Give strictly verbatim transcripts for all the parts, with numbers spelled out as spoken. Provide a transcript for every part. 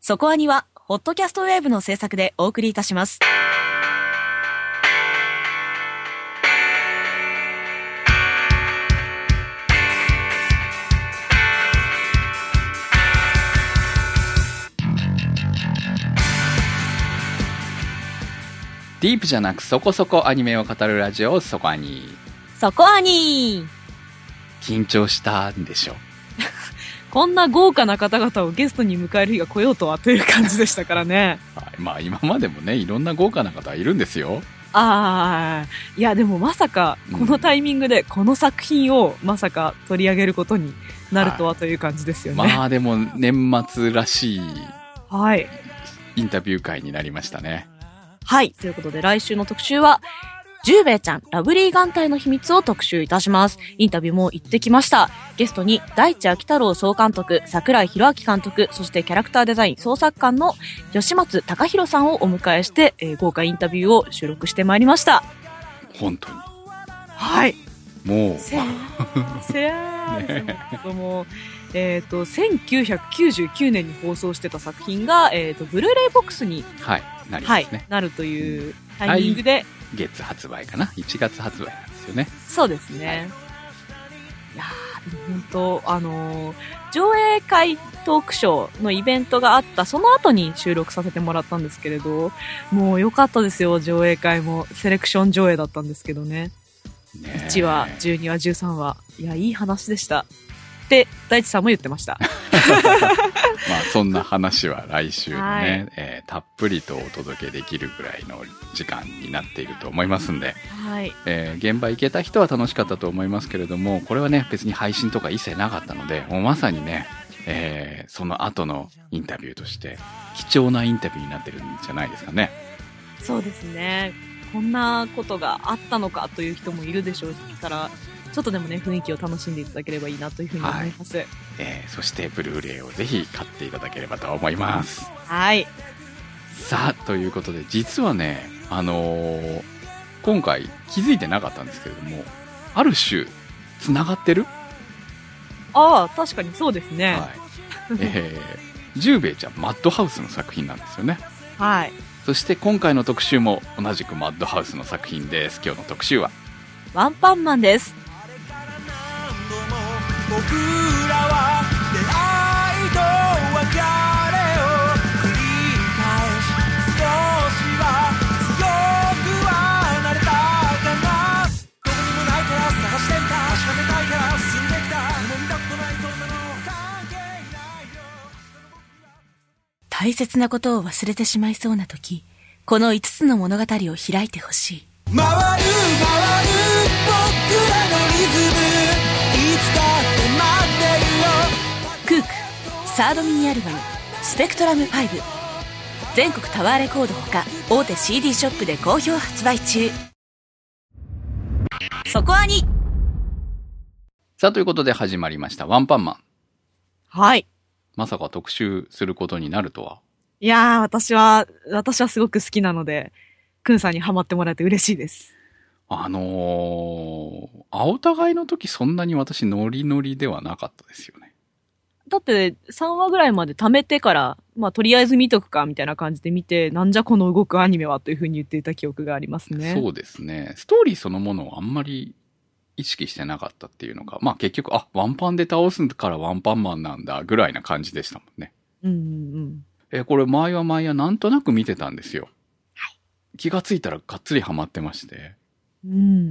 そこアニは、ホットキャストウェーブの制作でお送りいたします。 ディープじゃなくそこそこアニメを語るラジオ、そこアニ。 そこアニ緊張したんでしょ。 こんな豪華な方々をゲストに迎える日が来ようとはという感じでしたからね。 はい、まあ今までもね、いろんな豪華な方いるんですよ。 ああ、いやでもまさかこのタイミングでこの作品をまさか取り上げることになるとはという感じですよね。 はい、まあでも年末らしいはいインタビュー会になりましたね。 はい。ということで来週の特集は、ジューベイちゃん、ラブリー眼帯の秘密を特集いたします。インタビューも行ってきました。ゲストに、大地秋太郎総監督、桜井宏明監督、そしてキャラクターデザイン創作官の吉松隆弘さんをお迎えして、えー、豪華インタビューを収録してまいりました。 本当に。 はい。 もう。 せー、せー、ね、もう、えっ、ー、と、せんきゅうひゃくきゅうじゅうきゅうねんに放送してた作品が、えっ、ー、と、ブルーレイボックスに、 はい、なりますね。 はい、なるというタイミングで、はい、 月発売かな、いちがつ発売なんですよね。 そうですね。はい、いやー、でも本当、あのー、上映会トークショーのイベントがあったその後に収録させてもらったんですけれど、もう良かったですよ。上映会もセレクション上映だったんですけどね。ね、いちわ、じゅうにわ、じゅうさんわ、いや、いい話でしたって大地さんも言ってました。 まあそんな話は来週のね、はい、えー、たっぷりとお届けできるぐらいの時間になっていると思いますんで、はい、えー、現場行けた人は楽しかったと思いますけれども、これはね別に配信とか一切なかったので、もうまさにね、えー、その後のインタビューとして貴重なインタビューになってるんじゃないですかね。そうですね。こんなことがあったのかという人もいるでしょうから、ちょっとでもね雰囲気を楽しんでいただければいいなというふうに思います。はい、えー、そしてブルーレイをぜひ買っていただければと思います。はい。さあということで、実はね、あのー、今回気づいてなかったんですけれども、ある種つながってる？ああ、確かにそうですね。はい。えー、ジューベイちゃんマッドハウスの作品なんですよね。はい。そして今回の特集も同じくマッドハウスの作品です。今日の特集はワンパンマンです。僕らは出会いと別れを繰り返し、少しは強くはなれたかな。どこにもないから探してみた、確かめたいから進んできた、もう見たことないそんなの関係ないよ。大切なことを忘れてしまいそうな時、このいつつの物語を開いてほしい。回る回る僕らのリズム、いつだって待ってるよ。クークサードミニアルバムスペクトラムファイブ、全国タワーレコードほか大手 シーディー ショップで好評発売中。そこアニ。さあということで始まりましたワンパンマン。はい。まさか特集することになるとは。いやー、私は私はすごく好きなので、くんさんにハマってもらえて嬉しいです。あのー、青互いの時そんなに私ノリノリではなかったですよね。だってさんわぐらいまで貯めてから、まあとりあえず見とくかみたいな感じで見て、なんじゃこの動くアニメはという風に言っていた記憶がありますね。そうですね。ストーリーそのものをあんまり意識してなかったっていうのか、まあ結局、あ、ワンパンで倒すからワンパンマンなんだぐらいな感じでしたもんね。うんうんうん。え、これ前は前はなんとなく見てたんですよ。はい。気がついたらがっつりハマってまして。うん。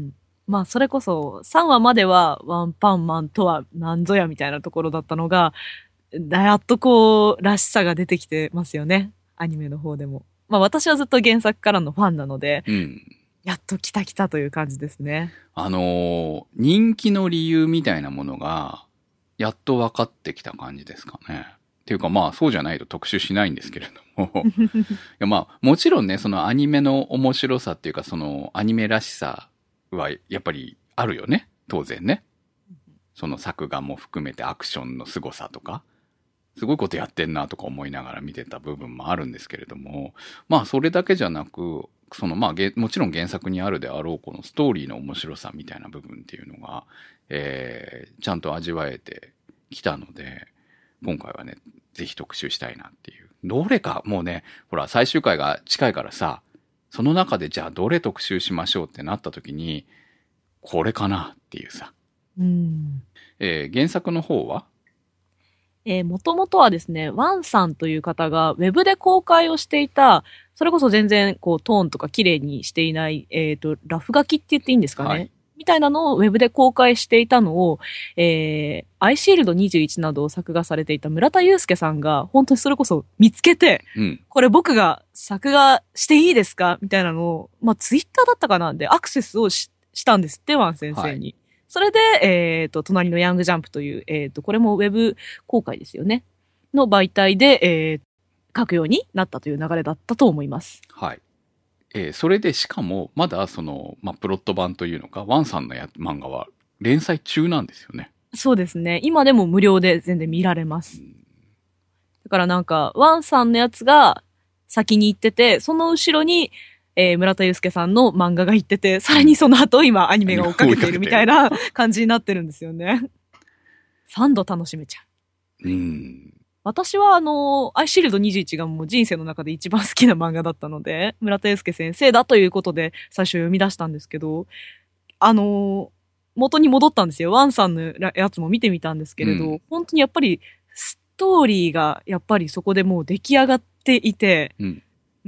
まあそれこそさんわまではワンパンマンとは何ぞやみたいなところだったのが、やっとこうらしさが出てきてますよね。アニメの方でも。まあ私はずっと原作からのファンなので、うん、やっと来た来たという感じですね。あのー、人気の理由みたいなものがやっと分かってきた感じですかね。っていうかまあそうじゃないと特集しないんですけれども。いやまあもちろんね、そのアニメの面白さっていうかそのアニメらしさはやっぱりあるよね。当然ね。その作画も含めてアクションの凄さとか、すごいことやってんなとか思いながら見てた部分もあるんですけれども、まあそれだけじゃなく、そのまあもちろん原作にあるであろうこのストーリーの面白さみたいな部分っていうのが、えー、ちゃんと味わえてきたので、 今回はね、ぜひ特集したいなっていう。どれか、もうね、ほら、最終回が近いからさ、その中でじゃあどれ特集しましょうってなった時に、これかなっていうさ。 うん。 えー、原作の方はえー、もともとはですね、ワンさんという方がウェブで公開をしていた、それこそ全然こうトーンとか綺麗にしていない、えっと、ラフ書きって言っていいんですかね、はい、みたいなのをウェブで公開していたのを、えー、アイシールドにじゅういちなどを作画されていた村田祐介さんが、本当にそれこそ見つけて、うん、これ僕が作画していいですかみたいなのを、まあ、ツイッターだったかなんでアクセスを し, したんですって、ワン先生に。はい、それで、えっと、隣のヤングジャンプという、えっと、これもウェブ公開ですよね。の媒体で、えー、書くようになったという流れだったと思います。 はい。えー、それでしかも、まだその、まあ、プロット版というのか、ワンさんのや漫画は連載中なんですよね。 そうですね。今でも無料で全然見られます。だからなんか、ワンさんのやつが先に行ってて、その後ろに、えー、村田祐介さんの漫画が行ってて、さらにその後今アニメが追っかけているみたいな感じになってるんですよね。さんど楽しめちゃう。うん。私はあの、アイシールドにじゅういちがもう人生の中で一番好きな漫画だったので、村田祐介先生だということで最初読み出したんですけど、あの、元に戻ったんですよ。ワンさんのやつも見てみたんですけれど、うん、本当にやっぱりストーリーがやっぱりそこでもう出来上がっていて、うんうん、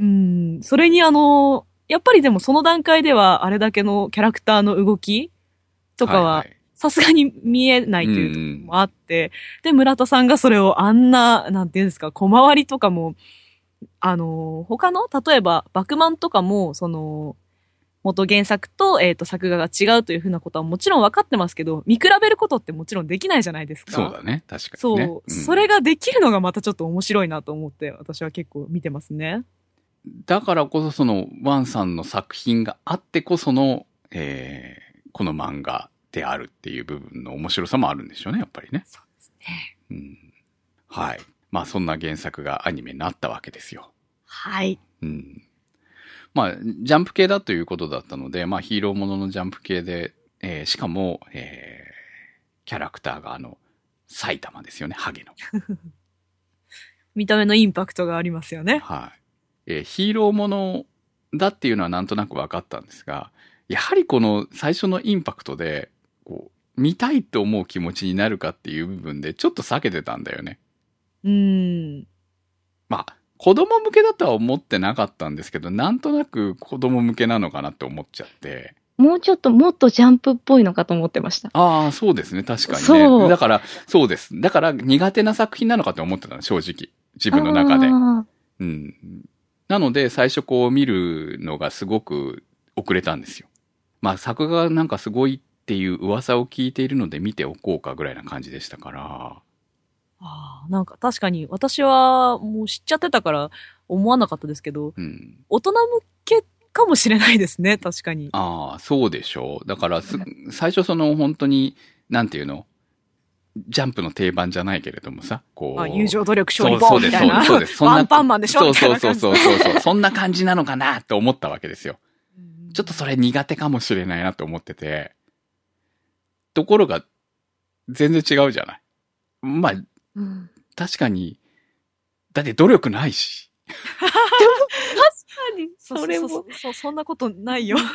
それにあの、やっぱりでもその段階ではあれだけのキャラクターの動きとかはさすがに見えないというところもあって、で、村田さんがそれをあんな、なんていうんですか、小回りとかも、あの、他の、例えば、バクマンとかも、その、元原作と、えっと、作画が違うというふうなことはもちろん分かってますけど、見比べることってもちろんできないじゃないですか。 そうだね、確かにね。 そう、うん、それができるのがまたちょっと面白いなと思って、私は結構見てますね。 だからこそそのワンさんの作品があってこその、えー、この漫画であるっていう部分の面白さもあるんでしょうね、やっぱりね。 そうですね。 うん、はい。まあそんな原作がアニメになったわけですよ。 はい。 うん。まあジャンプ系だということだったので、まあヒーローもののジャンプ系で、えー、しかも、えー、キャラクターがあの、埼玉ですよね、ハゲの。 見た目のインパクトがありますよね。 はい。えー、ヒーローものだっていうのはなんとなく分かったんですが、やはりこの最初のインパクトで、こう、見たいと思う気持ちになるかっていう部分でちょっと避けてたんだよね。 うーん。 まあ、子供向けだとは思ってなかったんですけど、なんとなく子供向けなのかなって思っちゃって。 もうちょっともっとジャンプっぽいのかと思ってました。 ああ、そうですね。確かにね。そう。だから、そうです。だから苦手な作品なのかと思ってたの、正直。自分の中で。うん。なので、最初こう見るのがすごく遅れたんですよ。まあ、作画がなんかすごいっていう噂を聞いているので見ておこうかぐらいな感じでしたから。 ああ、なんか確かに私はもう知っちゃってたから思わなかったですけど、うん、大人向けかもしれないですね、確かに。 ああ、そうでしょう。だからす、最初その本当に、なんていうのジャンプの定番じゃないけれどもさ、こう。 あ、友情努力勝利ボーンみたいな。 そうです、そうです。 ワンパンマンでしょそうそうそうそうそうそう。そんな感じなのかなって思ったわけですよ。ちょっとそれ苦手かもしれないなと思ってて。ところが、全然違うじゃない。まあ、うん、確かに、だって努力ないし。 でも、確かに、それも。そうそうそう、そんなことないよ。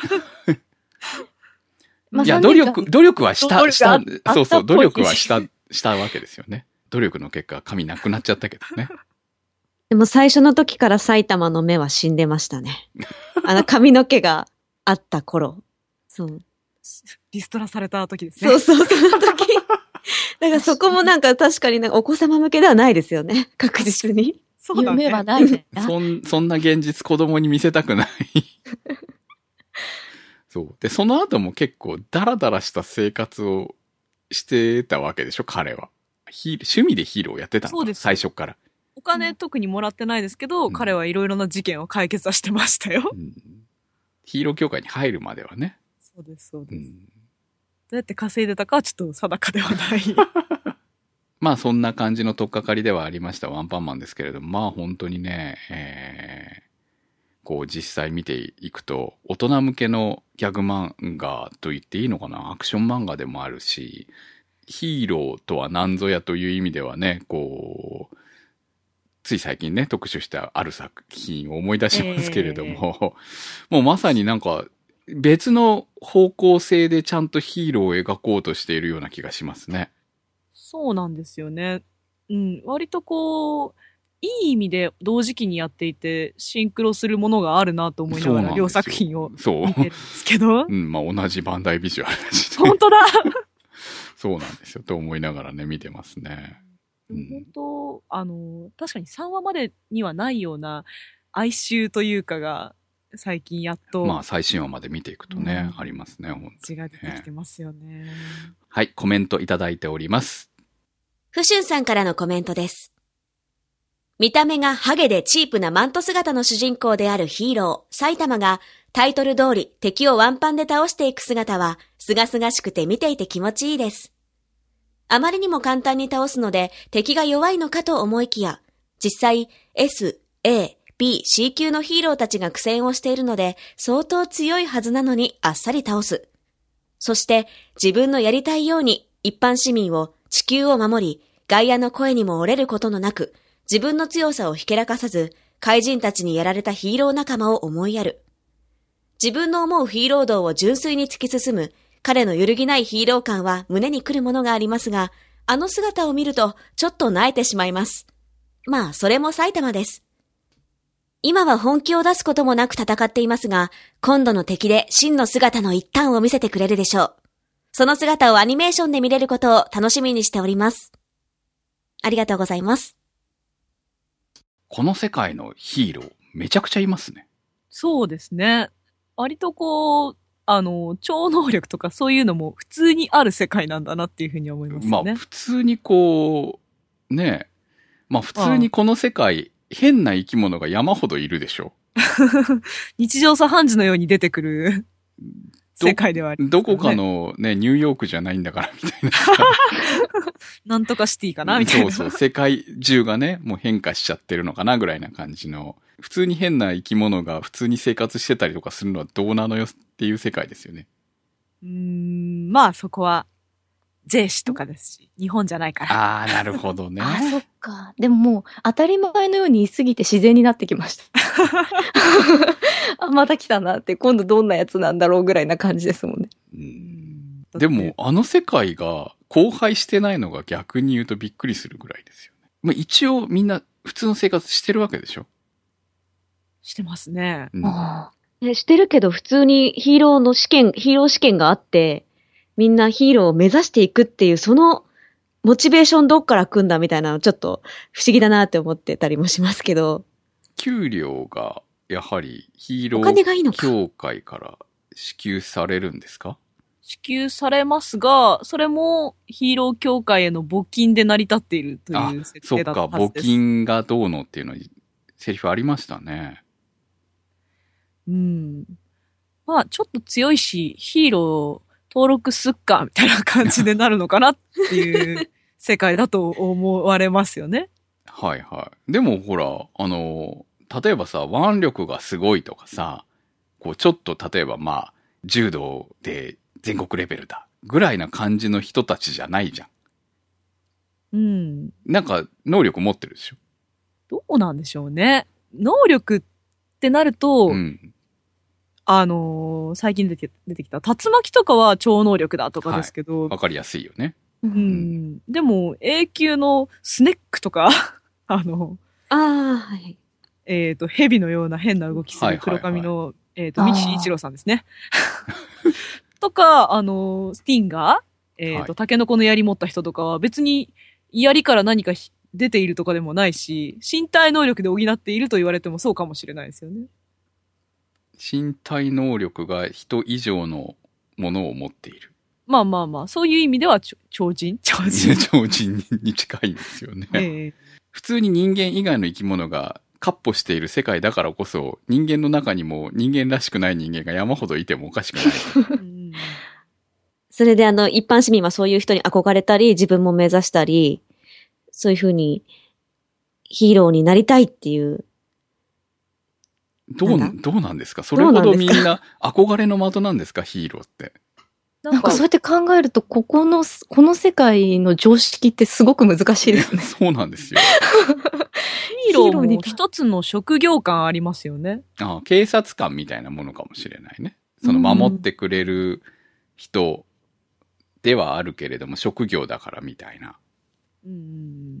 いや、努力、努力はした、した、そうそう、努力はした、したわけですよね。努力の結果、髪なくなっちゃったけどね。 でも最初の時から埼玉の目は死んでましたね。あの髪の毛があった頃。そう。 リストラされた時ですね。 そうそう、その時。だからそこもなんか確かになんかお子様向けではないですよね。確実に。 そうだね。 夢はないね。 そん、そんな現実子供に見せたくない。そう。で、その後も結構ダラダラした生活をしてたわけでしょ、彼は。ヒー趣味でヒーローやってたのか。そうです。最初から。 お金特にもらってないですけど、うん、彼はいろいろな事件を解決はしてましたよ、うん。 ヒーロー協会に入るまではね。 そうです、そうです。うん、どうやって稼いでたかはちょっと定かではない。 まあそんな感じの取っかかりではありましたワンパンマンですけれども、まあ本当にね、えー、こう実際見ていくと、大人向けのギャグ漫画と言っていいのかな、アクション漫画でもあるし、 ヒーローとは何ぞやという意味ではね、こう、つい最近ね、特集したある作品を思い出しますけれども、えー、もうまさになんか別の方向性でちゃんとヒーローを描こうとしているような気がしますね。 そうなんですよね。うん、割とこう、いい意味で同時期にやっていて、シンクロするものがあるなと思いながら両作品を見てるんですけど。 うん、まあ同じバンダイビジュアルだし、 ね。本当だそうなんですよ。と思いながらね、見てますね。 うん、本当、あの、確かにさんわまでにはないような哀愁というかが、最近やっと。 まあ最新話まで見ていくとね、うん、ありますね、本当に、ね。 血が出てきてますよね。 はい、コメントいただいております。 ふしゅんさんからのコメントです。見た目がハゲでチープなマント姿の主人公であるヒーロー、埼玉がタイトル通り敵をワンパンで倒していく姿は、すがすがしくて見ていて気持ちいいです。あまりにも簡単に倒すので敵が弱いのかと思いきや、実際 S、A、B、C 級のヒーローたちが苦戦をしているので相当強いはずなのにあっさり倒す。そして自分のやりたいように一般市民を地球を守り、外野の声にも折れることのなく、自分の強さをひけらかさず、怪人たちにやられたヒーロー仲間を思いやる。自分の思うヒーロー道を純粋に突き進む、彼の揺るぎないヒーロー感は胸に来るものがありますが、あの姿を見るとちょっと萎えてしまいます。まあ、それも埼玉です。今は本気を出すこともなく戦っていますが、今度の敵で真の姿の一端を見せてくれるでしょう。その姿をアニメーションで見れることを楽しみにしております。ありがとうございます。 この世界のヒーロー、めちゃくちゃいますね。 そうですね。割とこう、あの、超能力とかそういうのも普通にある世界なんだなっていうふうに思いますね。 まあ、普通にこう、ねえ。まあ、普通にこの世界、変な生き物が山ほどいるでしょ。 日常茶飯事のように出てくる世界ではありますね。 どこかのね、ニューヨークじゃないんだからみたいな。 なんとかシティかなみたいな。 そうそう。世界中がね、もう変化しちゃってるのかなぐらいな感じの。普通に変な生き物が普通に生活してたりとかするのはどうなのよっていう世界ですよね。 うーん、まあそこは、J 市とかですし、日本じゃないから。 ああ、なるほどね。 あ、そっか。でももう当たり前のように言い過ぎて自然になってきました。あ、また来たなって、今度どんなやつなんだろうぐらいな感じですもんね。 うん、でも、あの世界が荒廃してないのが逆に言うとびっくりするぐらいですよね。まあ、一応みんな普通の生活してるわけでしょ？ してますね。 うん、してるけど普通にヒーローの試験、ヒーロー試験があって、みんなヒーローを目指していくっていう、そのモチベーションどっから来んだみたいなのちょっと不思議だなって思ってたりもしますけど。 給料がやはりヒーロー協会から支給されるんですか？ 支給されますが、それもヒーロー協会への募金で成り立っているという設定だったはずです。 そっか、募金がどうのっていうのにセリフありましたね。 うん。まあ、ちょっと強いし、ヒーロー登録すっか、みたいな感じでなるのかなっていう世界だと思われますよね。 はいはい。でもほら、あの、例えばさ、腕力がすごいとかさ、こうちょっと例えばまあ、柔道で全国レベルだ、ぐらいな感じの人たちじゃないじゃん。 うん。 なんか、能力持ってるでしょ？ どうなんでしょうね。能力ってなると、うん、あのー、最近出て、出てきた竜巻とかは超能力だとかですけど。 わ、はい、かりやすいよね。 うん。うん、でも、A 級のスネックとか、あの、 ああ、はい。 えっと、蛇のような変な動きする黒髪の、はいはいはい、えっと、三木一郎さんですね。とか、あのー、スティンガー、えっと、タケノコの槍持った人とかは別に槍から何か出ているとかでもないし、身体能力で補っていると言われてもそうかもしれないですよね。 身体能力が人以上のものを持っている。 まあまあまあ、そういう意味では超人超人。 超人に近いんですよね。えー、普通に人間以外の生き物が闊歩している世界だからこそ、人間の中にも人間らしくない人間が山ほどいてもおかしくない。 それであの、一般市民はそういう人に憧れたり、自分も目指したり、そういうふうにヒーローになりたいっていう。 どう、どうなんですか？それほどみんな憧れの的なんですか？ヒーローって。 なんか、なんかそうやって考えると、ここの、この世界の常識ってすごく難しいですね。 そうなんですよ。 ヒーローも一つの職業感ありますよね。 ああ、警察官みたいなものかもしれないね。その守ってくれる人ではあるけれども、職業だからみたいな。 うん。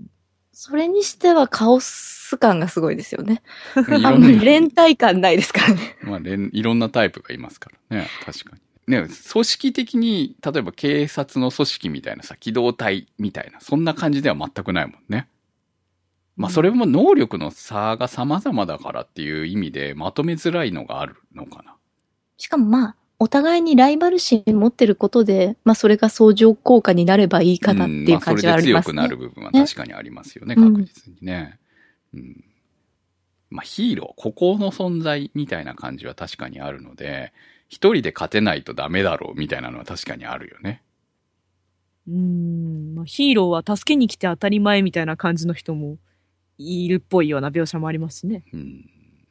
それにしてはカオス感がすごいですよね。あんまり連帯感ないですからね。 まあ、いろんなタイプがいますからね。確かに。ね、組織的に、例えば警察の組織みたいなさ、機動隊みたいな、そんな感じでは全くないもんね。まあ、それも能力の差が様々だからっていう意味で、まとめづらいのがあるのかな。 しかもまあ、お互いにライバル心持ってることで、まあそれが相乗効果になればいいかなっていう感じはありますね。うん、まあ、それで強くなる部分は確かにありますよね、ね、確実にね。うんうん、まあヒーロー、孤高の存在みたいな感じは確かにあるので、一人で勝てないとダメだろうみたいなのは確かにあるよね。 うーん、まあ、ヒーローは助けに来て当たり前みたいな感じの人もいるっぽいような描写もありますしね。うん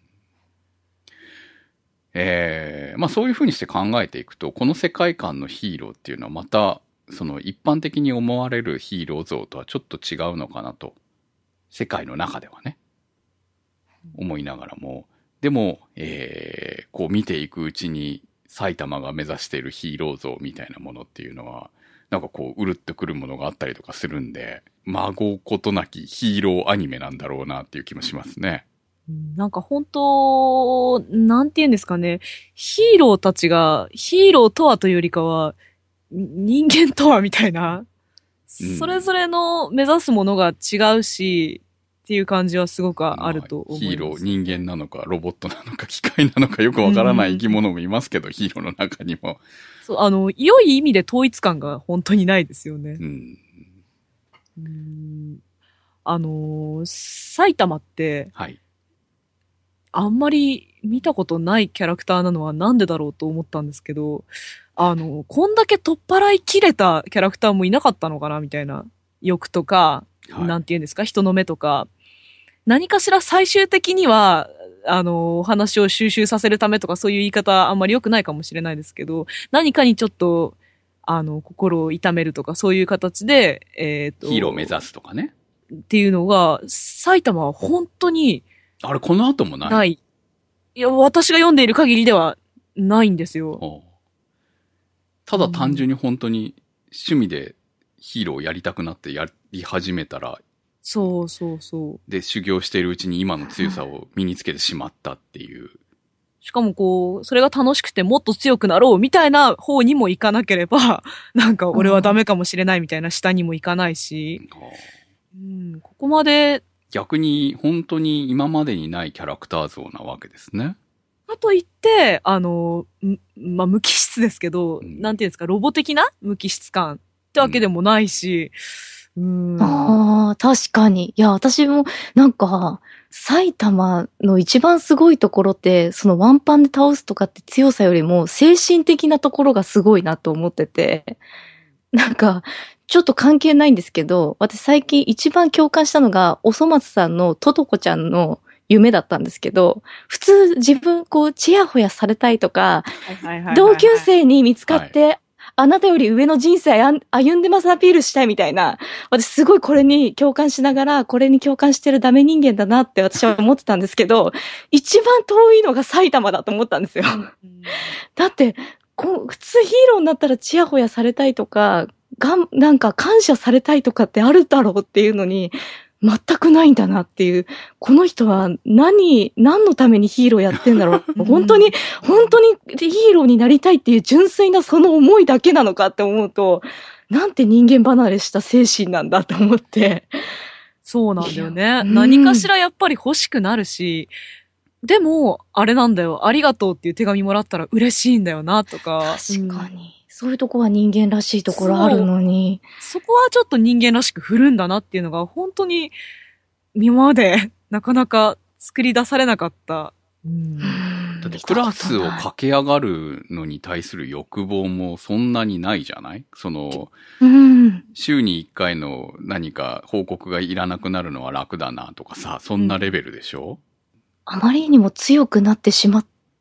えー、まあそういうふうにして考えていくと、この世界観のヒーローっていうのはまた、その一般的に思われるヒーロー像とはちょっと違うのかなと。世界の中ではね。思いながらも。でも、えー、こう見ていくうちに埼玉が目指しているヒーロー像みたいなものっていうのは、なんかこう、うるっとくるものがあったりとかするんで、孫ことなきヒーローアニメなんだろうなっていう気もしますね。 なんか本当、なんて言うんですかね。ヒーローたちが、ヒーローとはというよりかは、人間とはみたいな、うん。それぞれの目指すものが違うし、っていう感じはすごくあると思います。 まあ、ヒーロー、人間なのか、ロボットなのか、機械なのかよくわからない生き物もいますけど、うん、ヒーローの中にも。 そう、あの、良い意味で統一感が本当にないですよね。うん。うーんあのー、埼玉って、はい。あんまり見たことないキャラクターなのはなんでだろうと思ったんですけど、あの、こんだけ取っ払い切れたキャラクターもいなかったのかなみたいな。欲とか、はい、なんて言うんですか、人の目とか。何かしら最終的には、あの、話を収集させるためとかそういう言い方あんまり良くないかもしれないですけど、何かにちょっと、あの、心を痛めるとかそういう形で、えっと。 ヒーローを目指すとかね。 っていうのが、埼玉は本当に、 あれ、この後もない？ ない。いや、私が読んでいる限りではないんですよ。 ただ単純に本当に趣味でヒーローをやりたくなってやり始めたら、 そうそうそう。 で、修行しているうちに今の強さを身につけてしまったっていう。 しかもこう、それが楽しくてもっと強くなろうみたいな方にも行かなければ、なんか俺はダメかもしれないみたいな下にも行かないし、うん、ここまで、 逆に本当に今までにないキャラクター像なわけですね。 かといって、あの、まあ、無機質ですけど、うん、なんていうんですか、ロボ的な無機質感ってわけでもないし、うん、 うんああ、確かに。いや、私もなんか、埼玉の一番すごいところって、そのワンパンで倒すとかって強さよりも精神的なところがすごいなと思ってて、なんか、ちょっと関係ないんですけど、私最近一番共感したのが、おそ松さんのトトコちゃんの夢だったんですけど、普通自分こう、チヤホヤされたいとか、同級生に見つかって、はい、あなたより上の人生歩んでますアピールしたいみたいな、私すごいこれに共感しながら、これに共感してるダメ人間だなって私は思ってたんですけど、一番遠いのが埼玉だと思ったんですよ。だって、こう普通ヒーローになったらチヤホヤされたいとか、がん、なんか感謝されたいとかってあるだろうっていうのに、全くないんだなっていう、この人は何、何のためにヒーローやってんだろう。本当に、本当にヒーローになりたいっていう純粋なその思いだけなのかって思うと、なんて人間離れした精神なんだと思って。 そうなんだよね。何かしらやっぱり欲しくなるし、でも、あれなんだよ、ありがとうっていう手紙もらったら嬉しいんだよなとか。 確かに。うんそういうとこは人間らしいところあるのに。 そ, そこはちょっと人間らしく振るんだなっていうのが本当に今までなかなか作り出されなかった。うん、 だってクラスを駆け上がるのに対する欲望もそんなにないじゃない？その、うん、週にいっかいの何か報告がいらなくなるのは楽だなとかさ、そんなレベルでしょ？ うん、あまりにも強くなってしまっ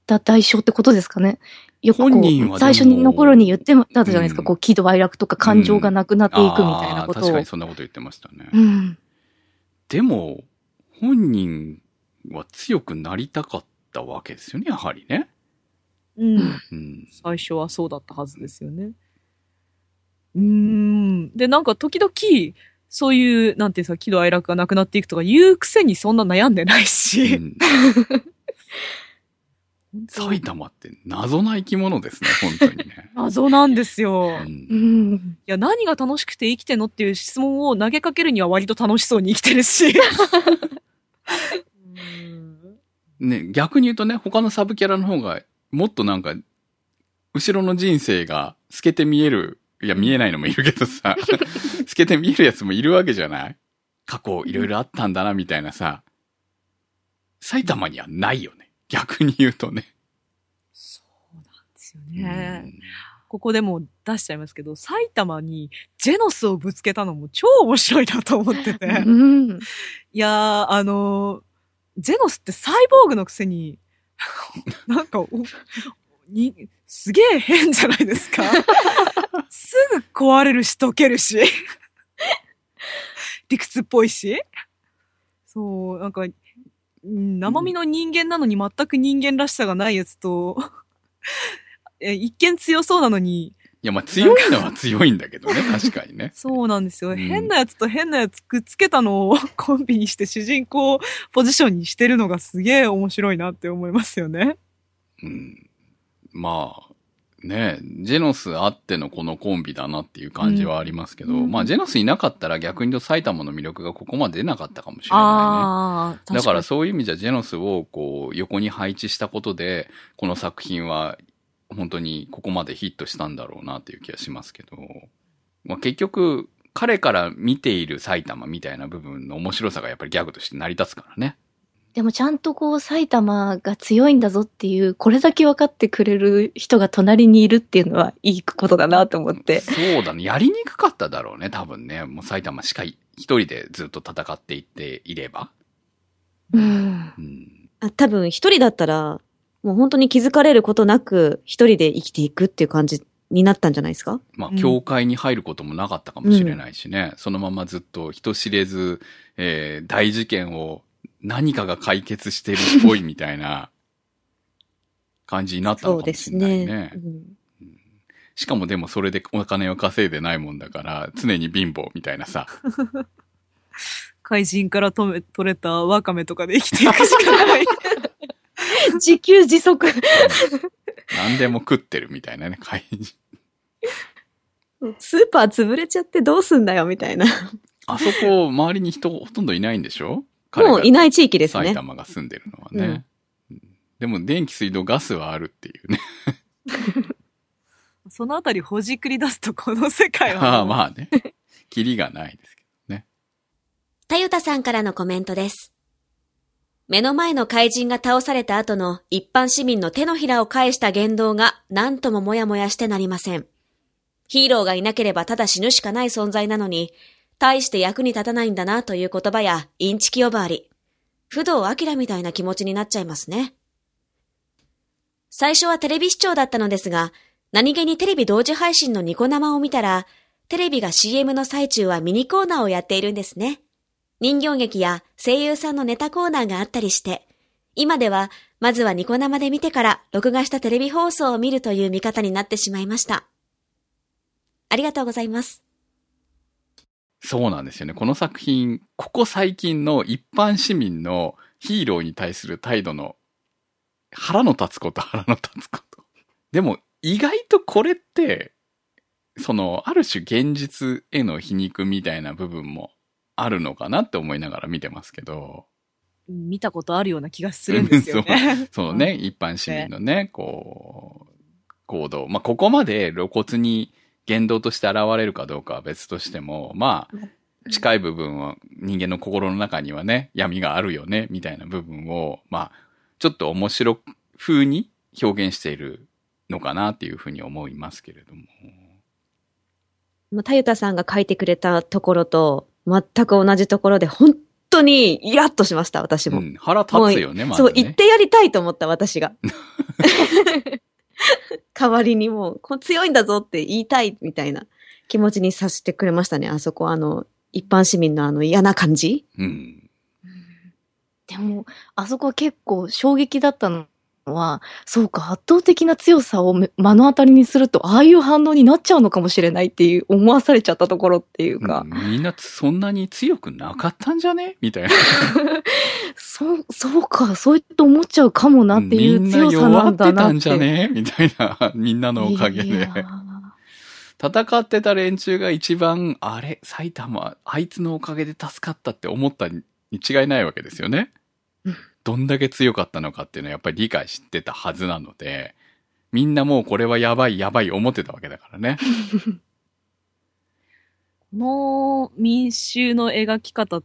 った代償ってことですかね。よくこ本人はう、最初の頃に言ってたじゃないですか。うん、こう、喜怒哀楽とか感情がなくなっていくみたいなことを。 うん、確かにそんなこと言ってましたね。 うん、 でも、本人は強くなりたかったわけですよね、やはりね。 うん。うん、最初はそうだったはずですよね。うーん。で、なんか時々、そういう、なんていうんですか、喜怒哀楽がなくなっていくとか言うくせにそんな悩んでないし。うん埼玉って謎な生き物ですね、本当にね。 謎なんですよ、 うん。 いや、何が楽しくて生きてんのっていう質問を投げかけるには割と楽しそうに生きてるし。 ね、逆に言うとね、他のサブキャラの方がもっとなんか、後ろの人生が透けて見える、いや見えないのもいるけどさ、透けて見えるやつもいるわけじゃない？過去いろいろあったんだなみたいなさ、埼玉にはないよね。逆に言うとね。 そうなんですよね。うん、ここでも出しちゃいますけど、埼玉にジェノスをぶつけたのも超面白いなと思ってて。うん、いやー、あのー、ジェノスってサイボーグのくせに、なんかに、すげえ変じゃないですか。すぐ壊れるし溶けるし。理屈っぽいし。そう、なんか、生身の人間なのに全く人間らしさがないやつと、一見強そうなのに。いや、まあ強いのは強いんだけどね、確かにね。 そうなんですよ、うん。変なやつと変なやつくっつけたのをコンビにして主人公ポジションにしてるのがすげえ面白いなって思いますよね。 うん。まあ、ね、ジェノスあってのこのコンビだなっていう感じはありますけど、うん、まあジェノスいなかったら逆に言うと埼玉の魅力がここまで出なかったかもしれないね。だからそういう意味じゃジェノスをこう横に配置したことで、この作品は本当にここまでヒットしたんだろうなっていう気がしますけど、まあ結局彼から見ている埼玉みたいな部分の面白さがやっぱりギャグとして成り立つからね。 でもちゃんとこう埼玉が強いんだぞっていう、これだけ分かってくれる人が隣にいるっていうのはいいことだなと思って。 そうだね。やりにくかっただろうね、多分ね。もう埼玉しか一人でずっと戦っていっていれば。 うん。 うん、あ多分一人だったら、もう本当に気づかれることなく一人で生きていくっていう感じになったんじゃないですか？ まあ、教会に入ることもなかったかもしれないしね。うん、そのままずっと人知れず、えー、大事件を何かが解決してるっぽいみたいな感じになったのかもしれないね。そうですね。うん、しかもでもそれでお金を稼いでないもんだから、常に貧乏みたいなさ。 怪人からとめ取れたワカメとかで生きていくしかない。 自給自足。 何でも食ってるみたいなね、怪人。 スーパー潰れちゃってどうすんだよみたいな。 あそこ、周りに人ほとんどいないんでしょ？ もういない地域ですね。 埼玉が住んでるのはね。うん、でも電気水道ガスはあるっていうね。 そのあたりほじくり出すとこの世界は。 ああまあね。キリがないですけどね。 たゆたさんからのコメントです。目の前の怪人が倒された後の一般市民の手のひらを返した言動が何とももやもやしてなりません。ヒーローがいなければただ死ぬしかない存在なのに、大して役に立たないんだなという言葉やインチキ呼ばわり、不動明みたいな気持ちになっちゃいますね。最初はテレビ視聴だったのですが、何気にテレビ同時配信のニコ生を見たら、テレビが シーエム の最中はミニコーナーをやっているんですね。人形劇や声優さんのネタコーナーがあったりして、今ではまずはニコ生で見てから録画したテレビ放送を見るという見方になってしまいました。ありがとうございます。 そうなんですよね。この作品、ここ最近の一般市民のヒーローに対する態度の腹の立つこと腹の立つこと。でも意外とこれって、そのある種現実への皮肉みたいな部分もあるのかなって思いながら見てますけど。 見たことあるような気がするんですよね。 そう、そうね、一般市民のね、こう、行動。まあ、ここまで露骨に言動として現れるかどうかは別としても、まあ、近い部分は人間の心の中にはね、闇があるよね、みたいな部分を、まあ、ちょっと面白風に表現しているのかなっていうふうに思いますけれども。 まあ、たゆたさんが書いてくれたところと全く同じところで本当にイラッとしました、私も。うん、 腹立つよね、まずね。 そう、言ってやりたいと思った、私が。 代わりにもう、こう強いんだぞって言いたいみたいな気持ちにさせてくれましたね。あそこ、あの、一般市民のあの嫌な感じ。 うん。 でも、あそこは結構衝撃だったのは、そうか、圧倒的な強さを目の当たりにすると、ああいう反応になっちゃうのかもしれないっていう、思わされちゃったところっていうか。 うん、みんなそんなに強くなかったんじゃねみたいな。 そう、そうか、そうやって思っちゃうかもなっていう強さなんだなって。みんな弱ってたんじゃねみたいな、みんなのおかげで。戦ってた連中が一番、あれ、埼玉、あいつのおかげで助かったって思ったに違いないわけですよね。うん、どんだけ強かったのかっていうのはやっぱり理解してたはずなので、みんなもうこれはやばいやばい思ってたわけだからね。 この民衆の描き方って、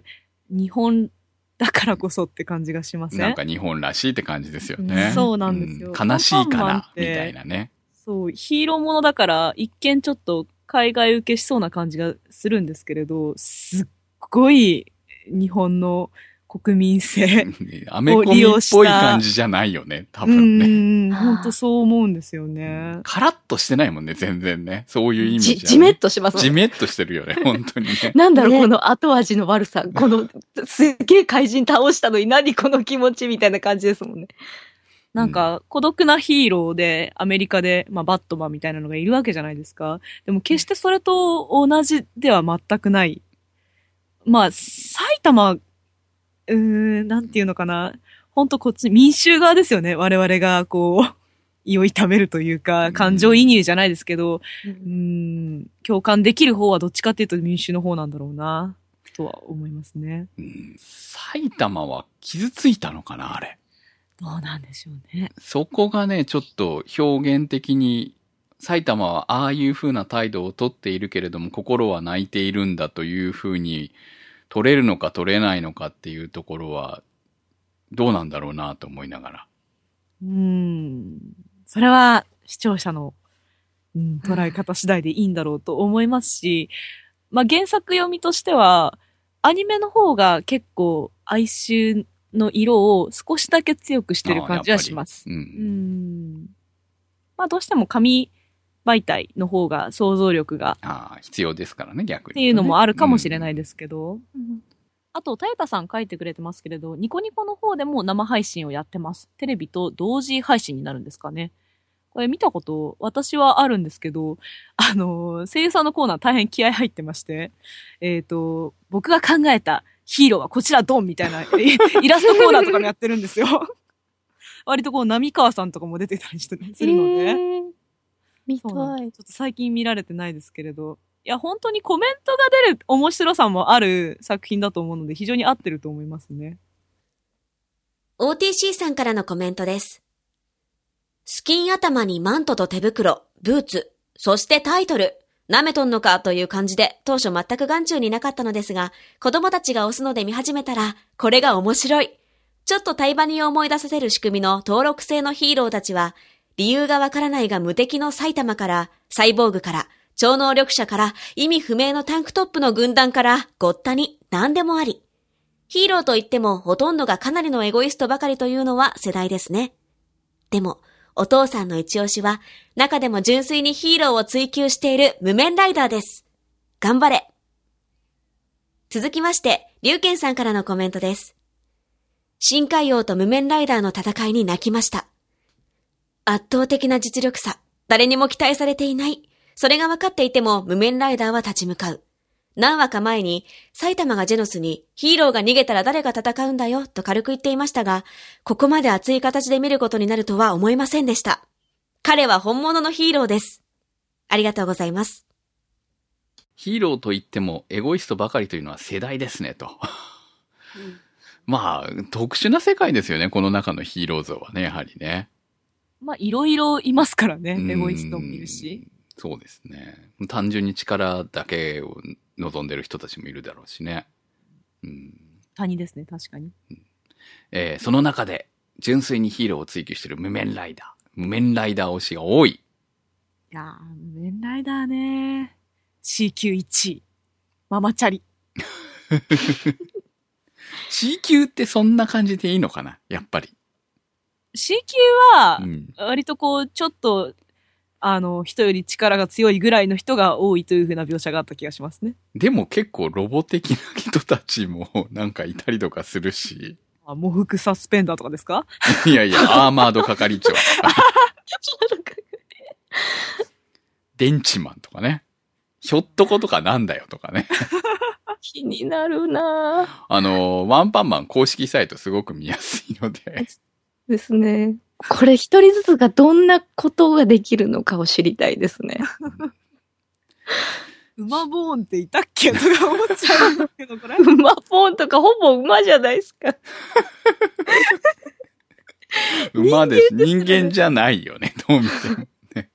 日本だからこそって感じがしません？ なんか日本らしいって感じですよね。 うん、そうなんですよ。 うん、悲しいから、みたいなね。 そう、ヒーローものだから、一見ちょっと海外受けしそうな感じがするんですけれど、すっごい日本の国民性アメコミっぽい感じじゃないよね、多分ね。 うん、本当そう思うんですよね。 カラッとしてないもんね、全然ね。そういう意味じゃ、ね。 じ、じめっとしますね。 じめっとしてるよね、本当にね。 なんだろう、ね、この後味の悪さ。この、すっげえ怪人倒したのに何この気持ちみたいな感じですもんね。 なんか、孤独なヒーローで、アメリカで、まあ、バットマンみたいなのがいるわけじゃないですか。でも、決してそれと同じでは全くない。まあ、埼玉、うーん、なんていうのかな。ほんとこっち、民衆側ですよね。我々が、こう、胃を痛めるというか、感情移入じゃないですけど、うん、うーん、共感できる方はどっちかっていうと民衆の方なんだろうな、とは思いますね。 うん、埼玉は傷ついたのかな、あれ。 どうなんでしょうね。 そこがね、ちょっと表現的に、埼玉はああいう風な態度をとっているけれども、心は泣いているんだという風に取れるのか取れないのかっていうところは、どうなんだろうなと思いながら。 うーん。それは視聴者の、うん、捉え方次第でいいんだろうと思いますし、まあ、原作読みとしては、アニメの方が結構哀愁の色を少しだけ強くしてる感じはします。うん、うんまあどうしても紙媒体の方が想像力がああ必要ですからね逆に、ね、 っていうのもあるかもしれないですけど、うんうん、あとたゆたさん書いてくれてますけれど、ニコニコの方でも生配信をやってます。テレビと同時配信になるんですかね。これ見たこと私はあるんですけど、あの声優さんのコーナー大変気合入ってまして、えっと僕が考えたヒーローはこちらドンみたいなイラストコーナーとかもやってるんですよ。割とこう、浪川さんとかも出てたりしてするので。えー、 見たい。ちょっと最近見られてないですけれど。いや、本当にコメントが出る面白さもある作品だと思うので、非常に合ってると思いますね。 オーティーシー さんからのコメントです。スキン頭にマントと手袋、ブーツ、そしてタイトル。舐めとんのかという感じで当初全く眼中になかったのですが、子供たちが押すので見始めたら、これが面白い。ちょっとタイバニを思い出させる仕組みの登録制のヒーローたちは、理由がわからないが無敵の埼玉から、サイボーグから、超能力者から、意味不明のタンクトップの軍団から、ごったに何でもあり。ヒーローといってもほとんどがかなりのエゴイストばかりというのは世代ですね。でも、お父さんの一押しは、中でも純粋にヒーローを追求している無面ライダーです。頑張れ。続きまして、龍賢さんからのコメントです。深海王と無面ライダーの戦いに泣きました。圧倒的な実力差、誰にも期待されていない。それが分かっていても無面ライダーは立ち向かう。何話か前に埼玉がジェノスにヒーローが逃げたら誰が戦うんだよと軽く言っていましたが、ここまで熱い形で見ることになるとは思いませんでした。彼は本物のヒーローです。ありがとうございます。 ヒーローと言ってもエゴイストばかりというのは世代ですねと。うん、まあ特殊な世界ですよね、この中のヒーロー像はね、やはりね。 まあいろいろいますからね、エゴイストもいるし。 そうですね。単純に力だけを望んでる人たちもいるだろうしね。うん、 谷ですね、確かに。 うんえー、その中で純粋にヒーローを追求している無面ライダー。無面ライダー推しが多い。 いやー、無面ライダーね。シーキューいちい。ママチャリ。 シーキュー ってそんな感じでいいのかなやっぱり。 C 級は、割とこう、ちょっと、あの、人より力が強いぐらいの人が多いという風な描写があった気がしますね。 でも結構ロボ的な人たちもなんかいたりとかするし。 あ、喪服サスペンダーとかですか？ いやいや、アーマード係長。電池マンとかね。ひょっとことかなんだよとかね。 気になるなぁ。 あの、ワンパンマン公式サイトすごく見やすいので。 ですね。これ一人ずつがどんなことができるのかを知りたいですね。 馬ボーンっていたっけとか思っちゃうんですけど、これ。 馬ボーンとかほぼ馬じゃないですか。 馬です。人間じゃないよね、どう見てもね。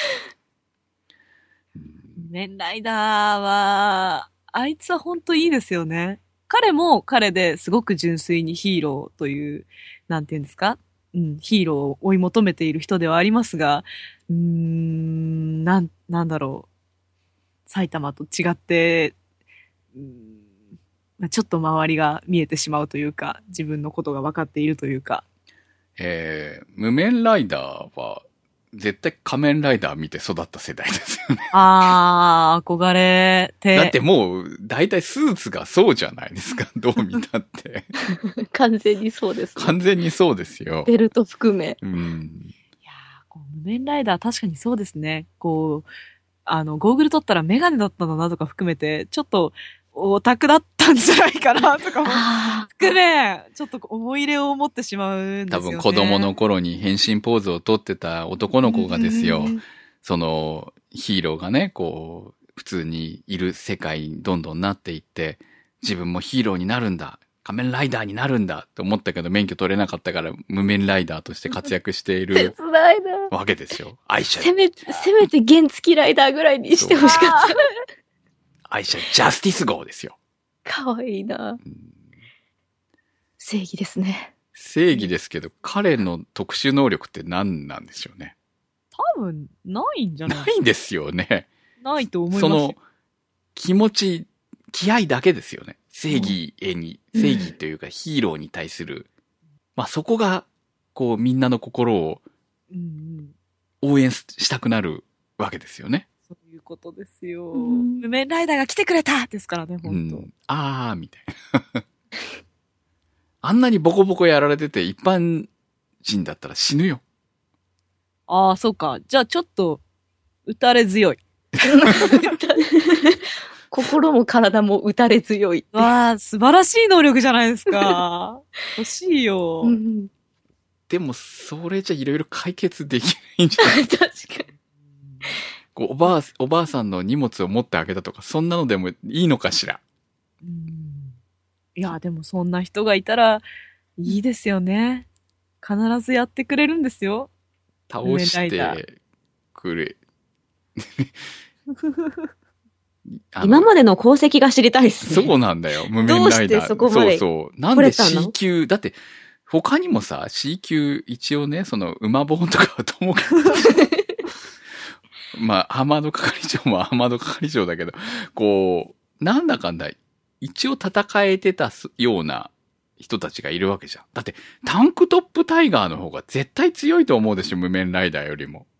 メンライダーは、あいつは本当いいですよね。彼も彼ですごく純粋にヒーローという、なんていうんですか？うん、ヒーローを追い求めている人ではありますが、うーん、なん、なんだろう。埼玉と違って、うーん、ちょっと周りが見えてしまうというか、自分のことが分かっているというか。 えー、無面ライダーは、絶対仮面ライダー見て育った世代ですよね。 あー、憧れて。 だってもう、大体スーツがそうじゃないですか。どう見たって。 完全にそうです、 ね。完全にそうですよ。 ベルト含め。 うん。 いやー、こう無面ライダー確かにそうですね。こう、あの、ゴーグル取ったらメガネだったんだなとか含めて、ちょっと、オタクだったんじゃないかなとかも含め、ちょっと思い入れを持ってしまうんですよね。 多分子供の頃に変身ポーズを取ってた男の子がですよ、そのヒーローがね、こう、普通にいる世界にどんどんなっていって、自分もヒーローになるんだ、仮面ライダーになるんだって思ったけど免許取れなかったから無面ライダーとして活躍しているわけですよ。愛車。 せめ、せめて原付ライダーぐらいにしてほしかった。 愛車ジャスティス号ですよ。 かわいいな、うん、正義ですね。 正義ですけど、彼の特殊能力って何なんでしょうね。 多分、ないんじゃないないんですよね。 ないと思います。 その、気持ち、気合だけですよね。正義へに、うん、正義というかヒーローに対する。まあそこが、こうみんなの心を応援したくなるわけですよね。 そういうことですよ。うん、無面ライダーが来てくれたですからね、本当、うん、 あー、みたいな。あんなにボコボコやられてて一般人だったら死ぬよ。 ああ、そうか。じゃあちょっと、打たれ強い。 心も体も打たれ強い。 わあ、素晴らしい能力じゃないですか。欲しいよ。うん、 でも、それじゃいろいろ解決できないんじゃない確かに。 こうおばあ、おばあさんの荷物を持ってあげたとか、そんなのでもいいのかしら。 うん、いや、でもそんな人がいたら、いいですよね。必ずやってくれるんですよ。 倒してくれ。 今までの功績が知りたいですね。 そうなんだよ。無面ライダー。 どうしてそこまでそうそう。なんで C 級、だって、他にもさ、C 級、一応ね、その、馬本とかはともかく。まあ、アーマード係長もアーマード係長だけど、こう、なんだかんだ、一応戦えてたような人たちがいるわけじゃん。だって、タンクトップタイガーの方が絶対強いと思うでしょ、無面ライダーよりも。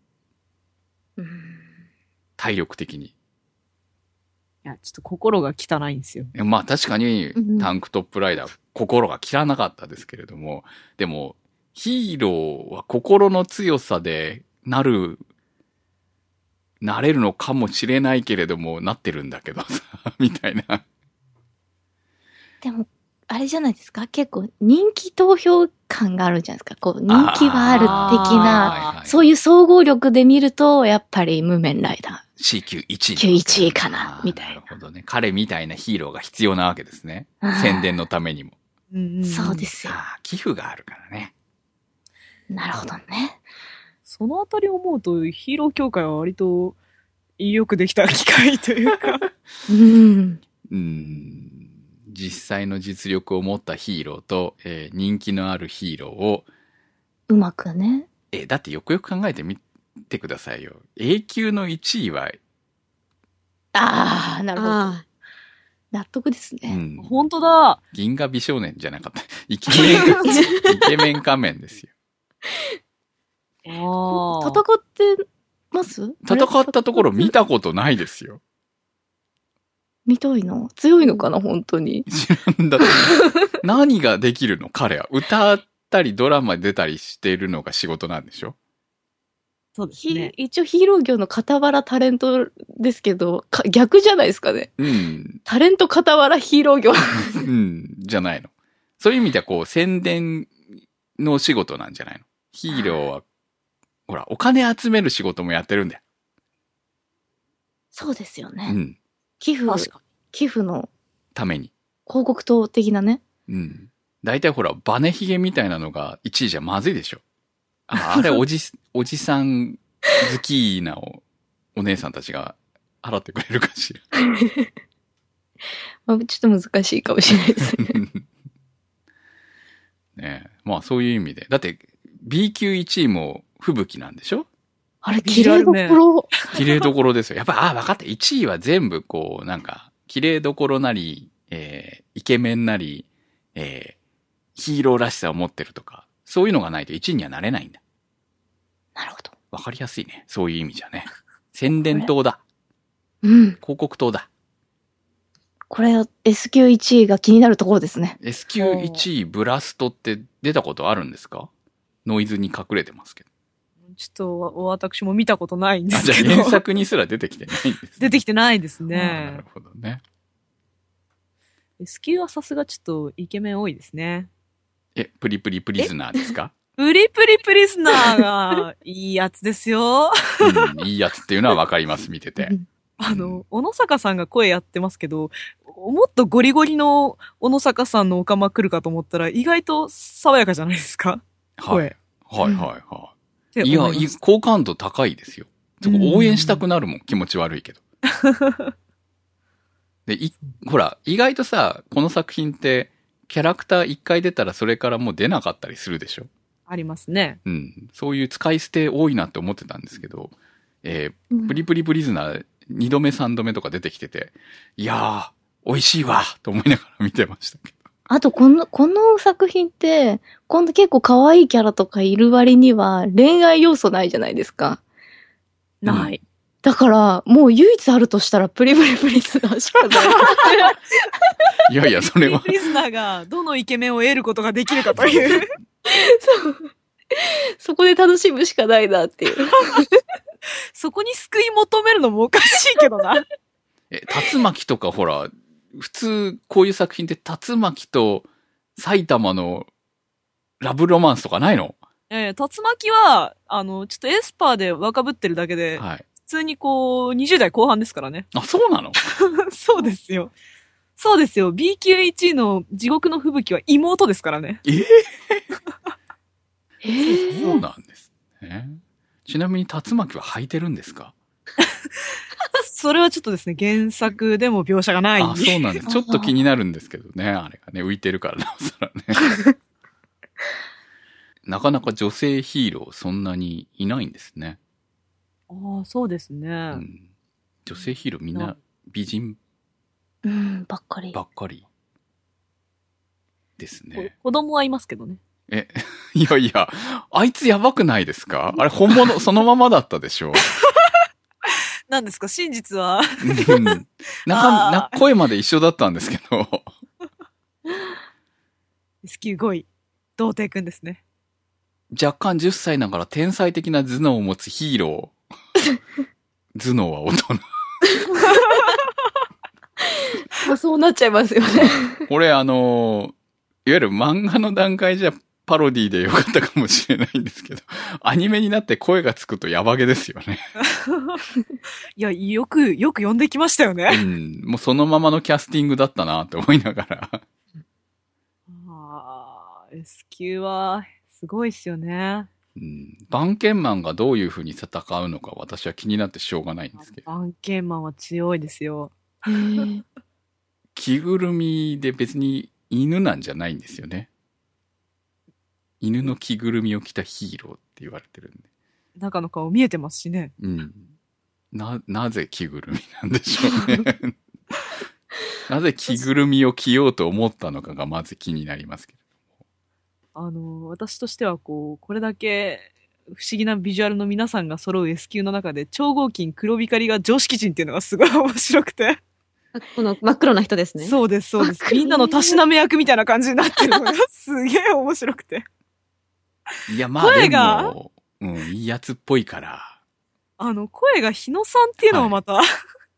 体力的に。 いや、ちょっと心が汚いんですよ。 まあ確かにタンクトップライダー、心が汚なかったですけれども、でもヒーローは心の強さでなる、なれるのかもしれないけれども、なってるんだけどさ、みたいな。 でも、あれじゃないですか、結構人気投票感があるじゃないですか。こう人気はある的な、はいはい、そういう総合力で見ると、やっぱり無面ライダー。 C 級いちい。 級いちいかな、みたいな。 なるほどね。彼みたいなヒーローが必要なわけですね。宣伝のためにも。 そうですよ。 ああ、寄付があるからね。 なるほどね。 そのあたりを思うと、ヒーロー協会は割と、よくできた機会というか。 うん。 うん。実際の実力を持ったヒーローと、えー、人気のあるヒーローを。 うまくね。 え、だってよくよく考えてみてくださいよ。A 級のいちいは、 ああ、なるほど。納得ですね。 うん、本当だ。 銀河美少年じゃなかった。イケメン、イケメン仮面ですよ。 ああ。 戦ってます戦ったところ見たことないですよ。 見たいな。強いのかな、本当に。 知らんだって。何ができるの彼は。歌ったりドラマ出たりしてるのが仕事なんでしょ？ そうですね。 一応ヒーロー業の傍らタレントですけど、逆じゃないですかね。 うん。 タレント傍らヒーロー業。 うん、じゃないの。そういう意味ではこう宣伝の仕事なんじゃないの？ヒーローは、ほら、お金集める仕事もやってるんだよ。 そうですよね。 うん。 寄付、寄付のために。 広告塔的なね。 うん。大体ほら、バネヒゲみたいなのがいちいじゃまずいでしょ。あ, あれ、おじ、おじさん好きな お, お姉さんたちが払ってくれるかしら。 まあ、ちょっと難しいかもしれないですね。 ねえ。まあそういう意味で。だって ビー級いちいも吹雪なんでしょ？ あれ、綺麗どころ。 綺麗どころですよ。やっぱ、ああ、分かった。いちいは全部こう、なんか、綺麗どころなり、えー、イケメンなり、えー、ヒーローらしさを持ってるとか、そういうのがないといちいにはなれないんだ。 なるほど。 わかりやすいね。そういう意味じゃね。宣伝塔だ。 うん。 広告塔だ。 これ、エスキューいち 位が気になるところですね。 エスキューいち 位ブラストって出たことあるんですか？ノイズに隠れてますけど。 ちょっと、私も見たことないんですけど。 じゃあ原作にすら出てきてないんです、ね。 出てきてないですね。 なるほどね。 エスキューはさすがちょっとイケメン多いですね。 え、プリプリプリズナーですか？ プリプリプリズナーがいいやつですよ。 うん、いいやつっていうのはわかります、見てて。 あの、小野坂さんが声やってますけど、もっとゴリゴリの小野坂さんのオカマ来るかと思ったら意外と爽やかじゃないですか？声。 はい、はい、はい、はい。いや、好感度高いですよ。応援したくなるもん、気持ち悪いけど。で、い、ほら、意外とさ、この作品って、キャラクター一回出たらそれからもう出なかったりするでしょ？ ありますね。 うん。そういう使い捨て多いなって思ってたんですけど、えー、プリプリプリズナー二度目三度目とか出てきてて、いやー、美味しいわと思いながら見てましたけど。 あと、この、この作品って、今度結構可愛いキャラとかいる割には恋愛要素ないじゃないですか。 ない。 うん、だから、もう唯一あるとしたらプリプリプリズナーしかない。 いやいや、それは。 プリズナーがどのイケメンを得ることができるかという。 そう。そこで楽しむしかないなっていう。 そこに救い求めるのもおかしいけどな。 え、竜巻とかほら、普通こういう作品って竜巻と埼玉のラブロマンスとかないの？ ええ、竜巻は、あの、ちょっとエスパーで若ぶってるだけで、はい、普通にこう、にじゅう代後半ですからね。 あ、そうなの？ そうですよ。そうですよ。ビー級いち 位の地獄の吹雪は妹ですからね。 えー、 えー、 そうなんですね。ちなみに竜巻は履いてるんですか？ それはちょっとですね、原作でも描写がない。 あ、そうなんです。ちょっと気になるんですけどね、あれがね、浮いてるからなおさらね。なかなか女性ヒーローそんなにいないんですね。 ああ、そうですね、うん。女性ヒーローみんな美人うん、ばっかり。 ばっかりですね。 子供はいますけどね。 え、いやいや、あいつやばくないですか？あれ本物そのままだったでしょ？ 何ですか真実は。 うん、なんかな声まで一緒だったんですけど。 エスキューごい、童貞くんですね。 若干じゅっさいながら天才的な頭脳を持つヒーロー。頭脳は大人。 まあそうなっちゃいますよね。 これあの、いわゆる漫画の段階じゃパロディでよかったかもしれないんですけど、アニメになって声がつくとヤバゲですよね。 いや、よく、よく読んできましたよね。 うん。もうそのままのキャスティングだったなって思いながら。 ああ、エスキューは、すごいっすよね。 うん。バンケンマンがどういう風に戦うのか私は気になってしょうがないんですけど。 バンケンマンは強いですよ。 へー。 着ぐるみで別に犬なんじゃないんですよね。犬の着ぐるみを着たヒーローって言われてるんで。 中の顔見えてますしね。 うん。な、なぜ着ぐるみなんでしょうね。なぜ着ぐるみを着ようと思ったのかがまず気になりますけれども。 あの、私としてはこう、これだけ不思議なビジュアルの皆さんが揃う S 級の中で、超合金黒光りが常識人っていうのがすごい面白くて。 この真っ黒な人ですね。 そうです、そうです。みんなのたしなめ役みたいな感じになってるのがすげえ面白くて。 いや、まあ声がでも、うん、いいやつっぽいから。 あの、声が日野さんっていうのもまた、はい、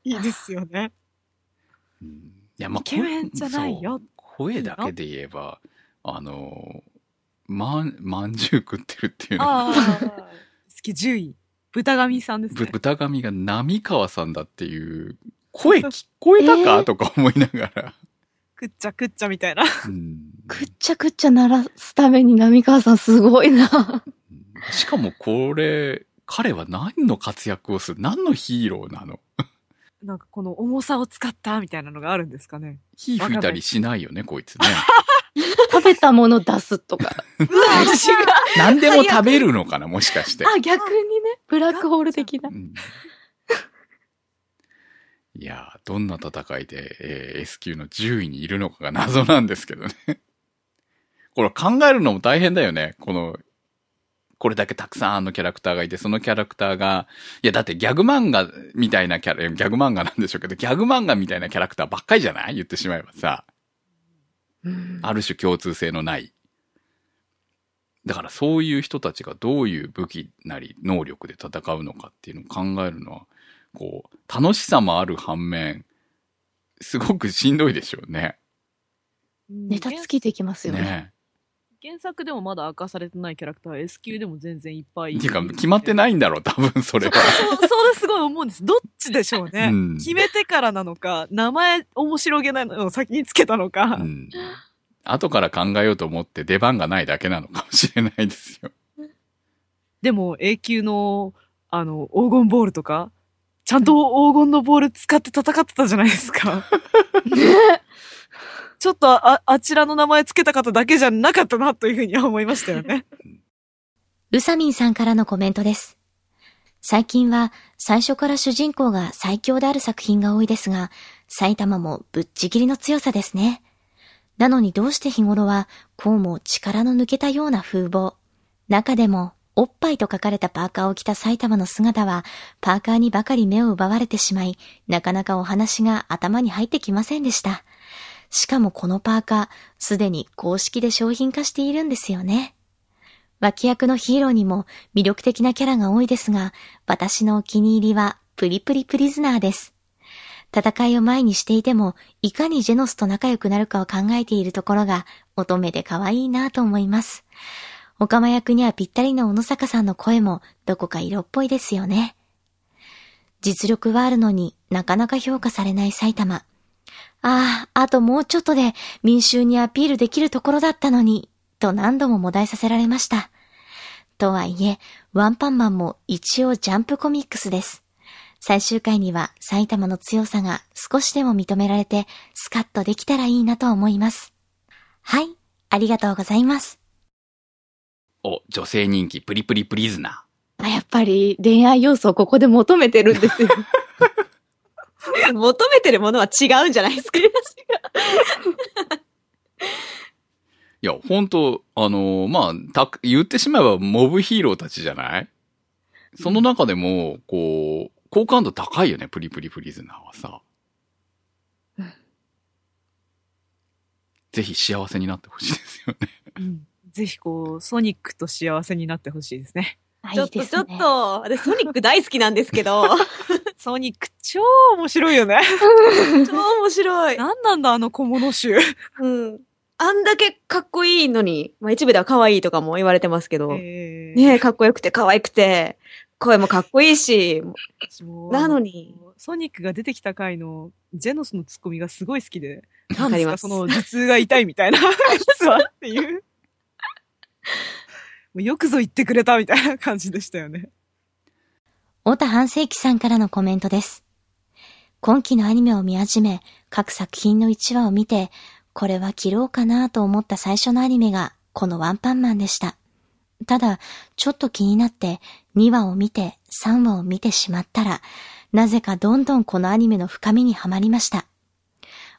いいですよね。 うん、いや、まあ、 イケメンじゃないよ。 声だけで言えば、あの、まん、まんじゅう食ってるっていうのが。 好きじゅうい。豚神さんですね。 豚神が浪川さんだっていう、声聞こえたか、えー、とか思いながら。 くっちゃくっちゃみたいな。 うん、くっちゃくっちゃ鳴らすために浪川さんすごいな。 しかもこれ、彼は何の活躍をする何のヒーローなのなんかこの重さを使ったみたいなのがあるんですかね。 火吹いたりしないよね、こいつね。 食べたもの出すとか。うわ、違う。 何でも食べるのかな、もしかして。 あ、逆にね。ブラックホール的な。うん、 いやー、どんな戦いで、えー、S 級のじゅういにいるのかが謎なんですけどね。これ考えるのも大変だよね。この、これだけたくさんのキャラクターがいて、そのキャラクターが、いやだってギャグ漫画みたいなキャラ、ギャグ漫画なんでしょうけど、ギャグ漫画みたいなキャラクターばっかりじゃない？言ってしまえばさ。うん、ある種共通性のない。だからそういう人たちがどういう武器なり能力で戦うのかっていうのを考えるのは、こう、楽しさもある反面、すごくしんどいでしょうね。 ネタ尽きてきますよね。ね、 原作でもまだ明かされてないキャラクターは S 級でも全然いっぱいいる。 っていうか、決まってないんだろう、多分それは。 そう、それすごい思うんです。どっちでしょうね。うん、決めてからなのか、名前面白げなのを先につけたのか。うん、 後から考えようと思って出番がないだけなのかもしれないですよ。 でも A 級の、あの、黄金ボールとか、ちゃんと黄金のボール使って戦ってたじゃないですか。ね、ちょっとあ、あちらの名前つけた方だけじゃなかったなというふうに思いましたよね。 うさみんさんからのコメントです。最近は最初から主人公が最強である作品が多いですが、埼玉もぶっちぎりの強さですね。なのにどうして日頃はこうも力の抜けたような風貌。中でもおっぱいと書かれたパーカーを着た埼玉の姿はパーカーにばかり目を奪われてしまい、なかなかお話が頭に入ってきませんでした。しかもこのパーカー、すでに公式で商品化しているんですよね。脇役のヒーローにも魅力的なキャラが多いですが、私のお気に入りはプリプリプリズナーです。戦いを前にしていても、いかにジェノスと仲良くなるかを考えているところが乙女で可愛いなと思います。オカマ役にはぴったりの小野坂さんの声もどこか色っぽいですよね。実力はあるのになかなか評価されない埼玉。ああ、あともうちょっとで民衆にアピールできるところだったのに、と何度ももだえさせられました。とはいえ、ワンパンマンも一応ジャンプコミックスです。最終回には埼玉の強さが少しでも認められてスカッとできたらいいなと思います。はい、ありがとうございます。 お、女性人気プリプリプリズナー。あ、やっぱり恋愛要素をここで求めてるんですよ。 求めてるものは違うんじゃないですか。いや、本当あのー、まあ、た、言ってしまえばモブヒーローたちじゃない？その中でも、こう、好感度高いよね、プリプリプリズナーはさ。うん、ぜひ幸せになってほしいですよね。 うん、ぜひこう、ソニックと幸せになってほしいですね。 ちょっと、いいですね、ちょっと、私ソニック大好きなんですけど。 ソニック超面白いよね。 超面白い。 なんなんだあの小物集。 うん。あんだけかっこいいのに、まあ一部では可愛いとかも言われてますけど、えー、ねえ、かっこよくて可愛くて、声もかっこいいし、なのに。 ソニックが出てきた回のジェノスのツッコミがすごい好きで、なんですかその頭痛が痛いみたいな、実はっていう。もうよくぞ言ってくれたみたいな感じでしたよね。 小田半世紀さんからのコメントです。今期のアニメを見始め、各作品のいちわを見て、これは切ろうかなと思った最初のアニメがこのワンパンマンでした。ただ、ちょっと気になってにわを見てさんわを見てしまったら、なぜかどんどんこのアニメの深みにはまりました。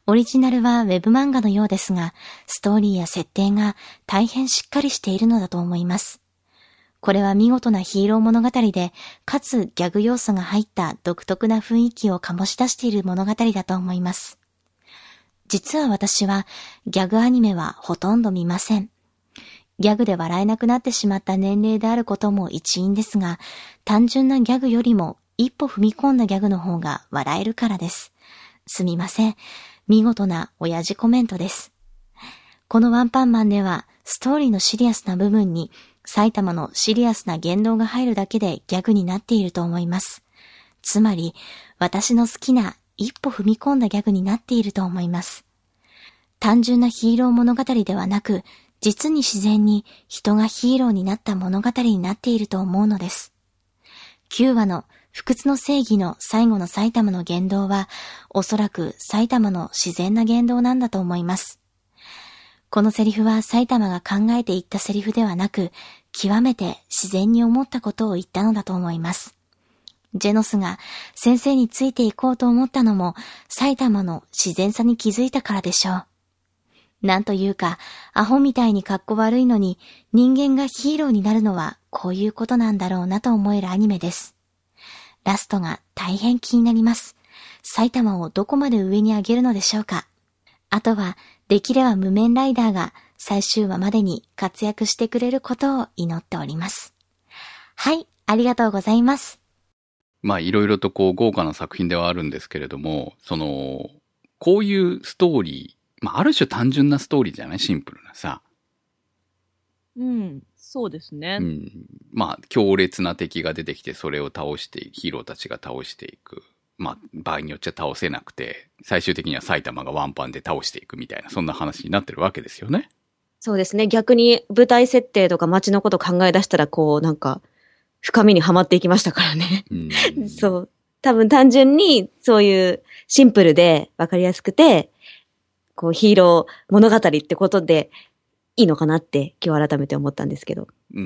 オリジナルはウェブ漫画のようですが、ストーリーや設定が大変しっかりしているのだと思います。これは見事なヒーロー物語で、かつギャグ要素が入った独特な雰囲気を醸し出している物語だと思います。実は私はギャグアニメはほとんど見ません。ギャグで笑えなくなってしまった年齢であることも一因ですが、単純なギャグよりも一歩踏み込んだギャグの方が笑えるからです。すみません。見事な親父コメントです。このワンパンマンでは、ストーリーのシリアスな部分に、埼玉のシリアスな言動が入るだけでギャグになっていると思います。つまり、私の好きな一歩踏み込んだギャグになっていると思います。単純なヒーロー物語ではなく、実に自然に人がヒーローになった物語になっていると思うのです。きゅうわの不屈の正義の最後の埼玉の言動は、おそらく埼玉の自然な言動なんだと思います。このセリフは埼玉が考えて言ったセリフではなく、極めて自然に思ったことを言ったのだと思います。ジェノスが先生についていこうと思ったのも、埼玉の自然さに気づいたからでしょう。なんというか、アホみたいにかっこ悪いのに、人間がヒーローになるのはこういうことなんだろうなと思えるアニメです。ラストが大変気になります。埼玉をどこまで上に上げるのでしょうか。あとは、できれば無面ライダーが最終話までに活躍してくれることを祈っております。はい、ありがとうございます。 まあ、いろいろとこう豪華な作品ではあるんですけれども、その、こういうストーリー、まあ、ある種単純なストーリーじゃない？シンプルなさ。 うん。そうですね。 うん。まあ、強烈な敵が出てきて、それを倒して、ヒーローたちが倒していく。まあ、場合によっちゃ倒せなくて、最終的には埼玉がワンパンで倒していくみたいな、そんな話になってるわけですよね。 そうですね。逆に舞台設定とか街のこと考え出したら、こう、なんか、深みにはまっていきましたからね。うん、そう。多分単純に、そういうシンプルで分かりやすくて、こう、ヒーロー物語ってことで、いいのかなって今日改めて思ったんですけど。 うん。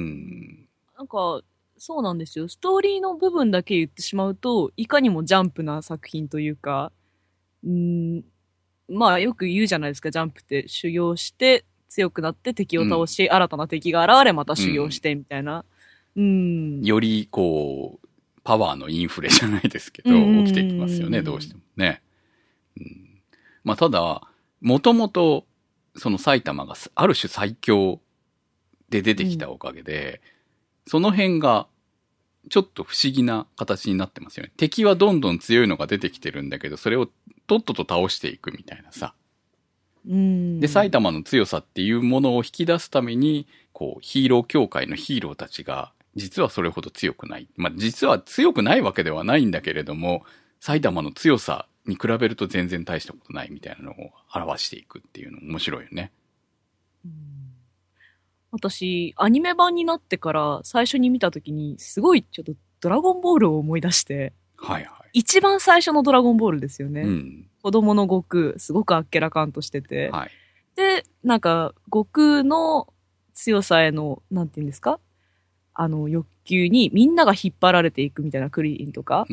なんか、そうなんですよ。ストーリーの部分だけ言ってしまうと、いかにもジャンプな作品というか、うーん、まあよく言うじゃないですか、ジャンプって修行して強くなって敵を倒し、うん、新たな敵が現れまた修行してみたいな。うん。 よりこう、パワーのインフレじゃないですけど、起きてきますよね、どうしてもね。うん、まあただ、もともと、その埼玉がある種最強で出てきたおかげで、うん、その辺がちょっと不思議な形になってますよね。敵はどんどん強いのが出てきてるんだけど、それをとっとと倒していくみたいなさ。 うん、 で、埼玉の強さっていうものを引き出すために、こう、ヒーロー協会のヒーローたちが、実はそれほど強くない。まあ、実は強くないわけではないんだけれども、埼玉の強さに比べると全然大したことないみたいなのを表していくっていうの面白いよね。 うん、私、アニメ版になってから最初に見たときに、すごいちょっとドラゴンボールを思い出して、 はいはい。 一番最初のドラゴンボールですよね。 うん、 子供の悟空、すごくあっけらかんとしてて。 はい。 で、なんか、悟空の強さへの、なんていうんですか？あの、欲求にみんなが引っ張られていくみたいなクリーンとか。 うん。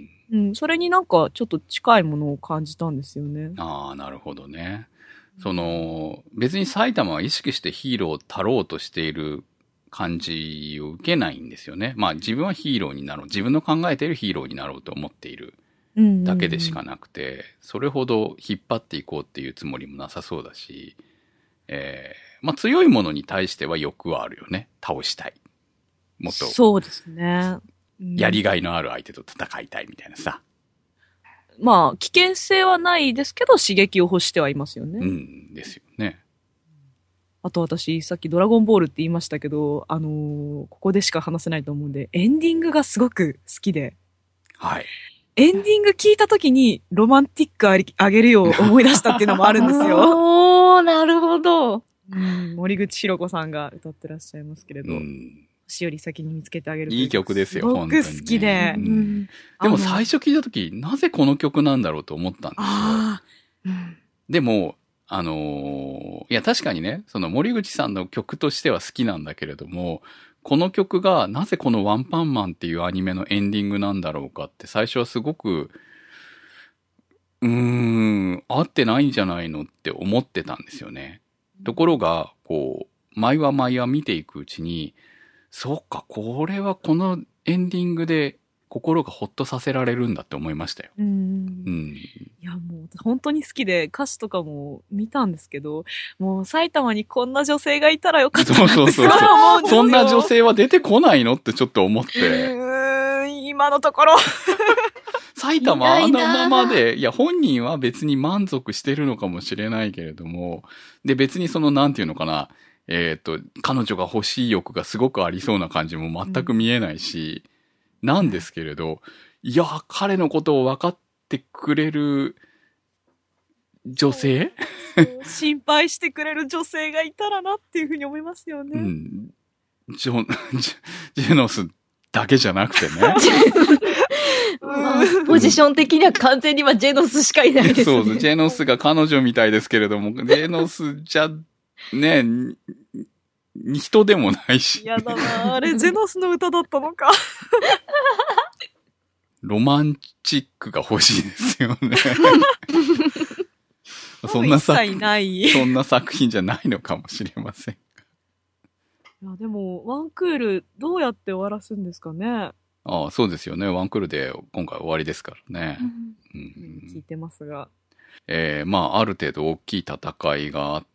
うん、それになんかちょっと近いものを感じたんですよね。 ああ、なるほどね。その、別に埼玉は意識してヒーローをたろうとしている感じを受けないんですよね。まあ自分はヒーローになろう。自分の考えているヒーローになろうと思っているだけでしかなくて、うんうんうん、それほど引っ張っていこうっていうつもりもなさそうだし、えー、まあ強いものに対しては欲はあるよね。倒したい。もっと。 そうですね。 やりがいのある相手と戦いたいみたいなさ。 まあ、危険性はないですけど、刺激を欲してはいますよね。 うん、ですよね。 あと私、さっきドラゴンボールって言いましたけど、あのー、ここでしか話せないと思うんで、エンディングがすごく好きで。 はい。 エンディング聞いたときに、ロマンティックありあげるよう思い出したっていうのもあるんですよ。 おー、なるほど。 うん、森口博子さんが歌ってらっしゃいますけれど。 うん星より先に見つけてあげる。 いい曲ですよ、本当に、ね。 すごく好きで、うん。 でも最初聞いたとき、なぜこの曲なんだろうと思ったんですよ。 あうん、 でも、あのー、いや確かにね、その森口さんの曲としては好きなんだけれども、この曲がなぜこのワンパンマンっていうアニメのエンディングなんだろうかって最初はすごくうーん、合ってないんじゃないのって思ってたんですよね。ところが、こう、毎話毎話見ていくうちに、そっか、これはこのエンディングで心がほっとさせられるんだって思いましたよ。 うん。 うん。 いや、もう本当に好きで歌詞とかも見たんですけど、もう埼玉にこんな女性がいたらよかったなってそうそうそうそう。そんな女性は出てこないのってちょっと思って。 うーん、今のところ。 埼玉あのままで、いや本人は別に満足してるのかもしれないけれども、で別にそのなんていうのかな、えっと、彼女が欲しい欲がすごくありそうな感じも全く見えないし、うん、なんですけれど、いや、彼のことを分かってくれる女性心配してくれる女性がいたらなっていうふうに思いますよね。 うん。ジョ、ジェノスだけじゃなくてね。 まあ、ポジション的には完全にはジェノスしかいないですね。 そうです。ジェノスが彼女みたいですけれども、ジェノスじゃ、ね、人でもないし。 やだな、あれジェノスの歌だったのか。 ロマンチックが欲しいですよね。そんな作品、そんな作品じゃないのかもしれません。 いや、でも、ワンクールどうやって終わらすんですかね。 ああ、そうですよね。ワンクールで今回終わりですからね。 うんうん、聞いてますが。 えー、まあ、ある程度大きい戦いがあって、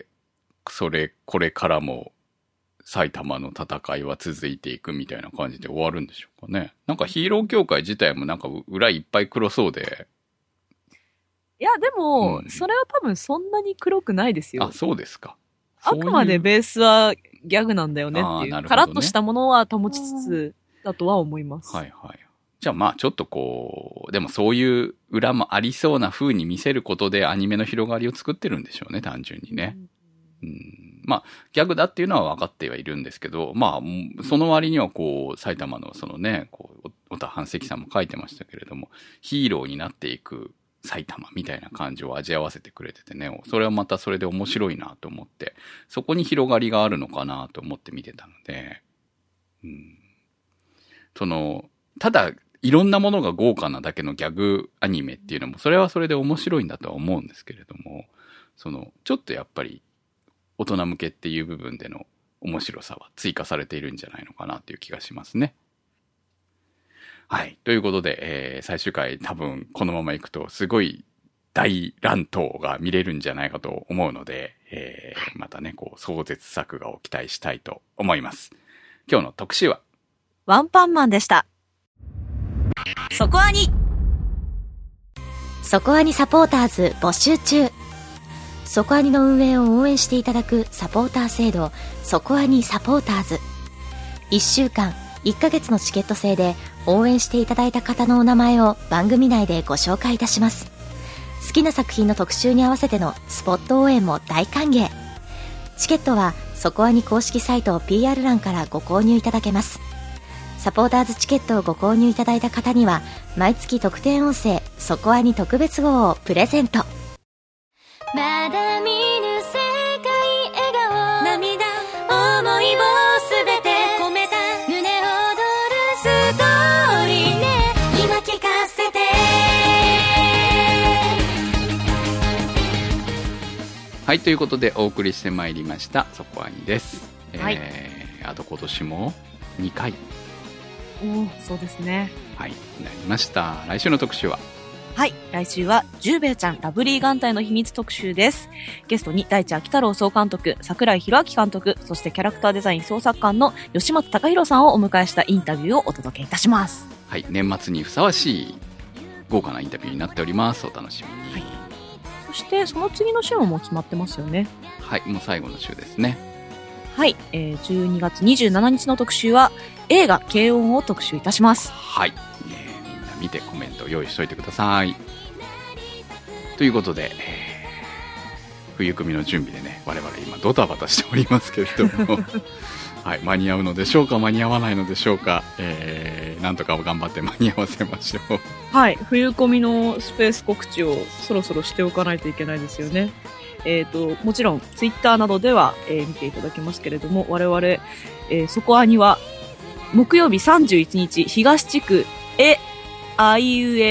それ、これからも埼玉の戦いは続いていくみたいな感じで終わるんでしょうかね。なんかヒーロー協会自体もなんか裏いっぱい黒そうで。 いや、でも、うん、それは多分そんなに黒くないですよ。 あ、そうですか。 あくまでベースはギャグなんだよねっていう。ね、カラッとしたものは保ちつつだとは思います。 はいはい。じゃあまあちょっとこう、でもそういう裏もありそうな風に見せることでアニメの広がりを作ってるんでしょうね、単純にね。うん、うん、まあギャグだっていうのは分かってはいるんですけど、まあその割にはこう埼玉のそのね、こう、小田半石さんも書いてましたけれども、ヒーローになっていく埼玉みたいな感じを味合わせてくれててね、それはまたそれで面白いなと思って、そこに広がりがあるのかなと思って見てたので、うん、その、ただいろんなものが豪華なだけのギャグアニメっていうのも、それはそれで面白いんだとは思うんですけれども、その、ちょっとやっぱり大人向けっていう部分での面白さは追加されているんじゃないのかなっていう気がしますね。はい。ということで、えー、最終回多分このままいくとすごい大乱闘が見れるんじゃないかと思うので、えー、またね、こう、壮絶作画を期待したいと思います。今日の特集はワンパンマンでした。そこアニそこアニサポーターズ募集中。そこアニの運営を応援していただくサポーター制度、そこアニサポーターズ。いっしゅうかん、いっかげつのチケット制で応援していただいた方のお名前を番組内でご紹介いたします。好きな作品の特集に合わせてのスポット応援も大歓迎。チケットはそこアニ公式サイト ピーアール 欄からご購入いただけます。サポーターズチケットをご購入いただいた方には毎月特典音声そこアニ特別号をプレゼント。まだ見ぬ世界笑顔涙思いをすべて込めた胸躍るストーリーね今聞かせて。 はい、ということでお送りしてまいりましたそこアニです。 はい、 えー、あと今年もにかい。 おそうですね。 はい、なりました。来週の特集ははい、来週はジューベルちゃんラブリー眼帯の秘密特集です。ゲストに大地秋太郎総監督、桜井宏明監督、そしてキャラクターデザイン創作官の吉松隆弘さんをお迎えしたインタビューをお届けいたします。 はい、年末にふさわしい豪華なインタビューになっております。お楽しみに。はい、 そしてその次の週ももう決まってますよね。 はい、もう最後の週ですね。 はい、えー、じゅうにがつにじゅうしちにちの特集は映画軽音を特集いたします。 はい、えー、みんな見てコメント用意しといてください。ということで、えー、冬組の準備でね我々今ドタバタしておりますけれどもはい、間に合うのでしょうか間に合わないのでしょうか、えー、なんとか頑張って間に合わせましょう。 はい、冬込みのスペース告知をそろそろしておかないといけないですよね。えーと、もちろんツイッターなどでは、えー、見ていただけますけれども、我々、えー、そこアニは木曜日さんじゅういちにち東地区えあいうえ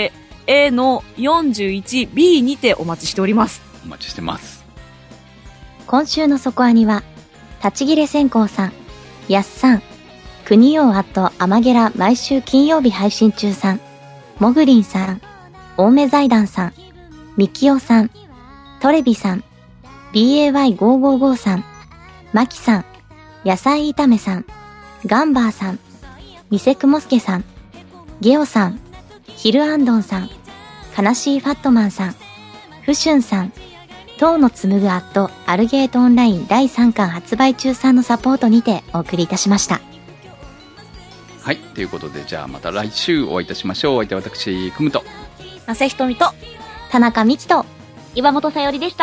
エー の よんじゅういちビー にてお待ちしております。 お待ちしてます。 今週のそこアニは、立ち切れ線香さん、やっさん、国王アットアマゲラ毎週金曜日配信中さん、もぐりんさん、青梅財団さん、みきおさん、トレビさん、ビーエーワイごーごーごー さん、まきさん、野菜炒めさん、ガンバーさん、みせくもすけさん、ゲオさん、ヒルアンドンさん、悲しいファットマンさん、フシュンさん、塔の紡ぐアットアルゲートオンラインだいさんかん発売中さんのサポートにてお送りいたしました。 はい、ということでじゃあまた来週お会いいたしましょう。お相手は私くむとなせひとみと田中美希と岩本さよりでした。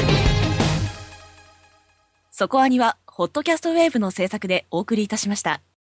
そこアニはホットキャストウェーブの制作でお送りいたしました。